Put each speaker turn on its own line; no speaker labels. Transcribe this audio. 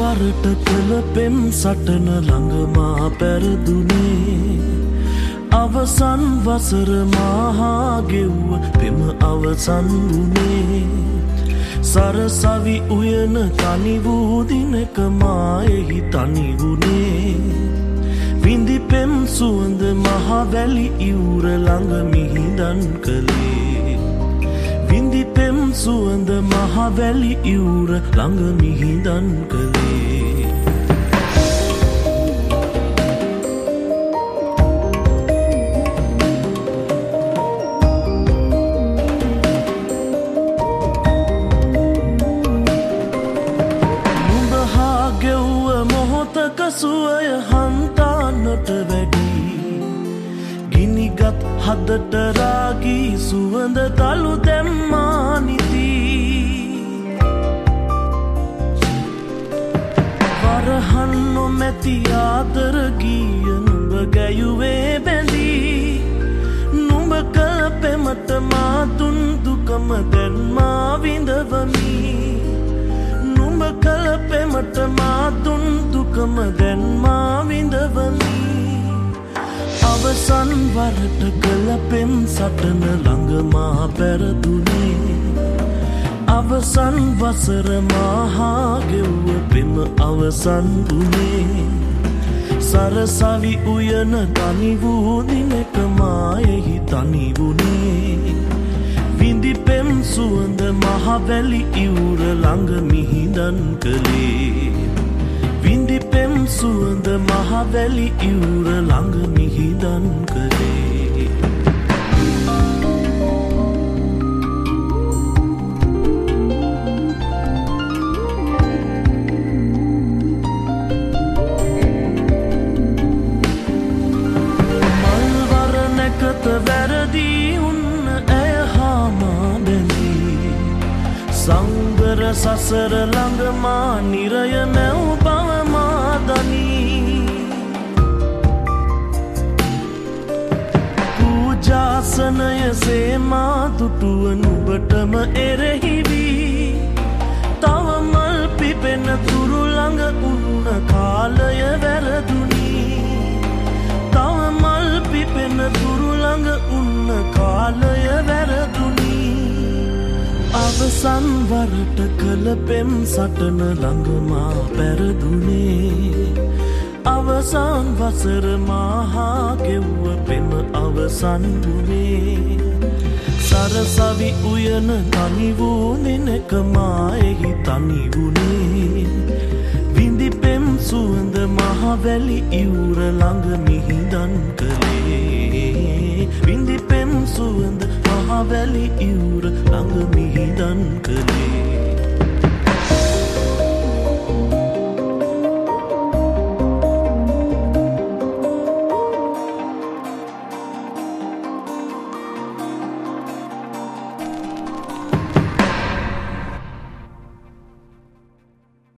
වරට කළ පෙම් සටන ළඟමා පැරදුනේ අවසන් වසර මහා ගෙව්ව පෙම අවසන් වුනේ සරසවි උයන තනි වූ දිනක මා එහි තනි වුනේ විඳි පෙම් සුවඳ මහා වැලි ඉවුර ළඟ මිහිදන් කළේ විඳි පෙම් සුවඳ මහා වැලි ඉවුර ළඟ මිහිදන් කළේ සුවය හන්තානට වැඩි ගිනිගත් හදට රාගී සුවඳ තලු දැම්මා නිති වරහන් නොමැති ආදර ගීය නුඹ ගැයුවේ බැඳී නුඹ කළ පෙමට මා දුන් දුකම දැන් මා විඳවමි නුඹ කළ පෙමට මා දුන් දුකම දැන් මා විඳවමි අවසන් වරට කළ පෙම් සටන ළඟ මා පැරදුනේ අවසන් වසර මහා ගෙව්ව පෙම අවසන් වුනේ සරසවි උයන තනි වූ දිනක මා එහි තනි වුනේ විඳි පෙම් සුවඳ මහා වැලි ඉවුර ළඟ මිහිදන් කළේ විඳි පෙම් සුවඳ මහා වැලි ඉවුර ළඟ මිහිදන් කළේ මල්වර නැකත වැරදී උන්න ඇය හාමා බැඳී සංවර සසර ළඟ මා නිරය නැව් බව මා දනී පූජාසනය සේමා දුටුව නුඹටම එරෙහිවී තව මල් පිපෙන තුරු ළඟ උන්න කාලය වැරදුනී තව මල් පිපෙන තුරු ළඟ උන්න කාලය වැරදුනී අවසන් වරට කළ පෙම් සටන ළඟ මා පැරදුනේ අවසන් වසර මහා ගෙව්ව පෙම අවසන් වුනේ සරසවි උයන තනි වූ දිනක මා එහි තනි වුනේ විඳි පෙම් සුවඳ මහා වැලි ඉවුර ළඟ මිහිදන් කළේ විඳි පෙම් සුවඳ මහා වැලි ඉවුර ළඟ මිහිදන් කළේ